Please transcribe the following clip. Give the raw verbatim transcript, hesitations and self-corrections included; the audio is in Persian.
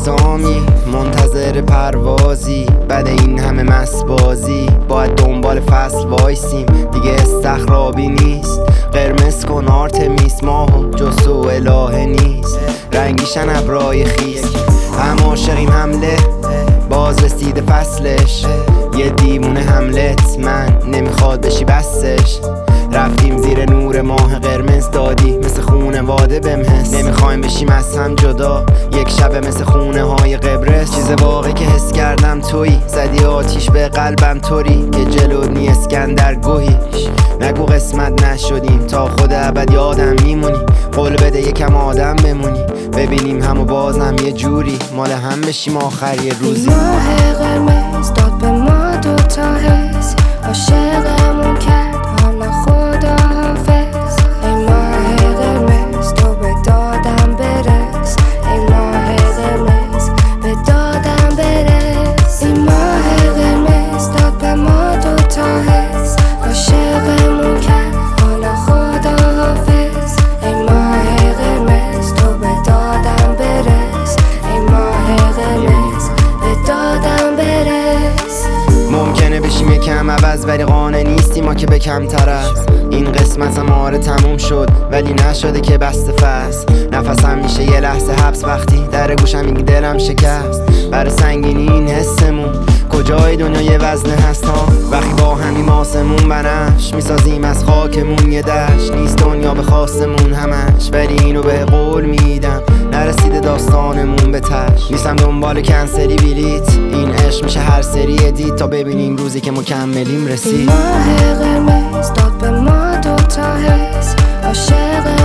اقدامی منتظر پروازی، بعد این همه مسبازی باید دنبال فصل وایسیم. دیگه استخرابی نیست، قرمز کن آرتمیس، ماهو جسو الهه نیست، رنگیشن ابرای خیس. هم عاشقیم حمله باز رسیده فصلش، یه دیوونه حملت من نمیخواد بشی بسش. رفتیم زیر نور ماه قرمز دادی مثل خونه واده بمحس، نمیخوایم بشیم از هم جدا یک شب مثل خونه های قبرس. چیز واقعی که حس کردم تویی، زدی آتیش به قلبم طوری که جلو نی اسکندر گوهیش. نگو قسمت نشدیم تا خود ابد یادم میمونی، قول بده یکم آدم بمونی ببینیم همو بازم یه جوری مال هم بشیم آخر یه روزی. ماه قرمز داد به ما دوتا حس، عاشقمون کرد حالا خدا حافظ. ای ماه قرمز تو به دادم برس، ای ماه قرمز به دادم برس. ای ماه قرمز داد به ما دوتا حس، عاشقمون کرد حالا خدا حافظ. ای ماه قرمز تو به دادم برس، ای ماه قرمز به دادم برس. ممکنه بشیم یکم عوض ولی قانع نیستیم ما که به کمتر از این قسمت هم آره تموم شد ولی نشده که بسته فصل. نفسم میشه یه لحظه حبس وقتی در گوشم میگی دلم شکست. برای سنگینی این حسمون کجای دنیا یه وزنه هست ها، وقتی با همیم آسمون بنفش میسازیم از خاکمون یه دشت. نیست دنیا به خواستمون همش ولی اینو به قول میدم نرسیده داستانمون به تش. نیستم دنبال کنسلی بلیت، این عشق میشه هر سری ادیت تا ببینیم روزی که مکملیم رسید. ماه قرمز داد به ما دوتا حس، عاشق